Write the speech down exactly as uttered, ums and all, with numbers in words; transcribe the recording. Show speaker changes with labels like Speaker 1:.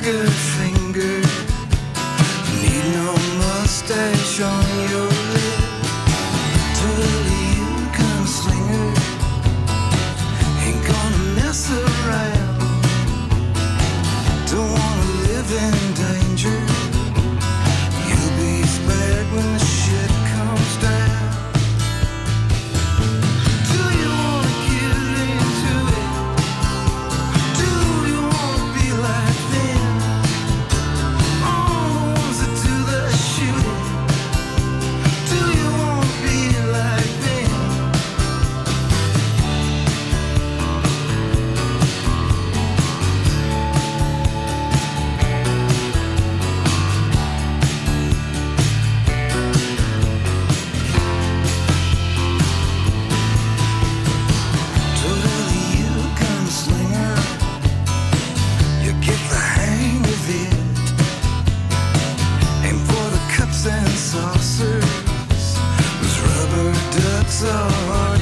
Speaker 1: trigger finger. Need no mustache on your lip. Totally you kind of slinger. Ain't gonna mess around. Don't wanna live in danger. You'll be spared when the shit comes down. Do you wanna get into it? Do you wanna be like them? All the ones that do the shooting. Do you wanna be like them? Totally you gunslinger. You get the hang of it. Aim for the cups and saucers. Those rubber ducks are